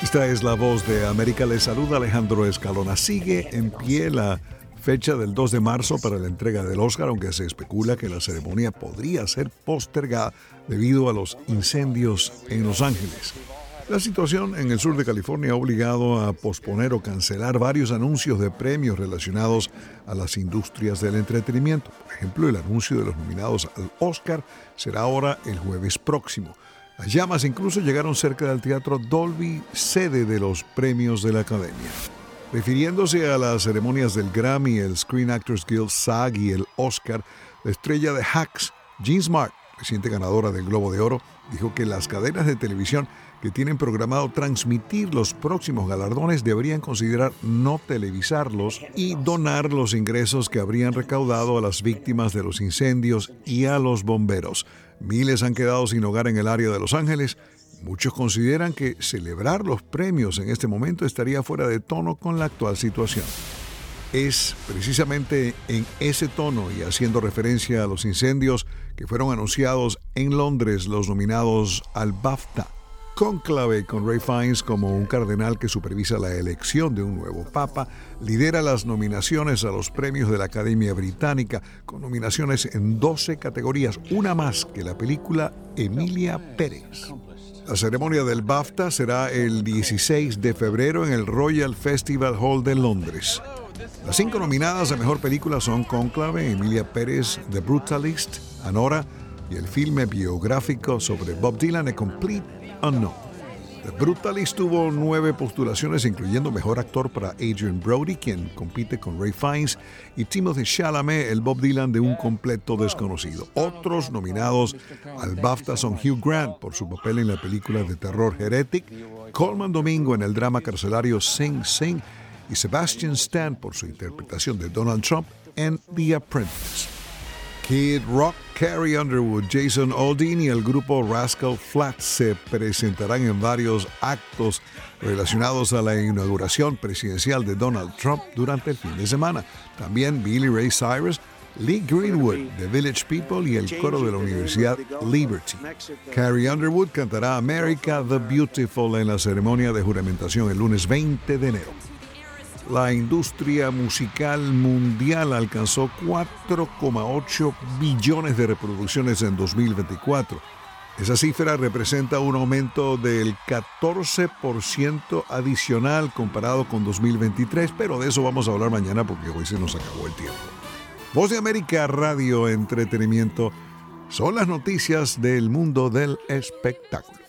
Esta es la voz de América. Les saluda Alejandro Escalona. Sigue en pie la fecha del 2 de marzo para la entrega del Oscar, aunque se especula que la ceremonia podría ser postergada debido a los incendios en Los Ángeles. La situación en el sur de California ha obligado a posponer o cancelar varios anuncios de premios relacionados a las industrias del entretenimiento. Por ejemplo, el anuncio de los nominados al Oscar será ahora el jueves próximo. Las llamas incluso llegaron cerca del Teatro Dolby, sede de los premios de la Academia. Refiriéndose a las ceremonias del Grammy, el Screen Actors Guild, SAG y el Oscar, la estrella de Hacks, Jean Smart, reciente ganadora del Globo de Oro, dijo que las cadenas de televisión que tienen programado transmitir los próximos galardones deberían considerar no televisarlos y donar los ingresos que habrían recaudado a las víctimas de los incendios y a los bomberos. Miles han quedado sin hogar en el área de Los Ángeles. Muchos consideran que celebrar los premios en este momento estaría fuera de tono con la actual situación. Es precisamente en ese tono y haciendo referencia a los incendios que fueron anunciados en Londres los nominados al BAFTA. Cónclave, con Ray Fiennes como un cardenal que supervisa la elección de un nuevo papa, lidera las nominaciones a los premios de la Academia Británica, con nominaciones en 12 categorías, una más que la película Emilia Pérez. La ceremonia del BAFTA será el 16 de febrero en el Royal Festival Hall de Londres. Las 5 nominadas a Mejor Película son Cónclave, Emilia Pérez, The Brutalist, Anora y el filme biográfico sobre Bob Dylan, A Complete Unknown. The Brutalist tuvo 9 postulaciones, incluyendo Mejor Actor para Adrien Brody, quien compite con Ray Fiennes, y Timothée Chalamet, el Bob Dylan de un completo desconocido. Otros nominados al BAFTA son Hugh Grant por su papel en la película de terror Heretic, Colman Domingo en el drama carcelario Sing Sing y Sebastian Stan por su interpretación de Donald Trump en The Apprentice. Kid Rock, Carrie Underwood, Jason Aldean y el grupo Rascal Flatts se presentarán en varios actos relacionados a la inauguración presidencial de Donald Trump durante el fin de semana. También Billy Ray Cyrus, Lee Greenwood, The Village People y el coro de la Universidad Liberty. Carrie Underwood cantará America the Beautiful en la ceremonia de juramentación el lunes 20 de enero. La industria musical mundial alcanzó 4,8 billones de reproducciones en 2024. Esa cifra representa un aumento del 14% adicional comparado con 2023, pero de eso vamos a hablar mañana porque hoy se nos acabó el tiempo. Voz de América Radio Entretenimiento son las noticias del mundo del espectáculo.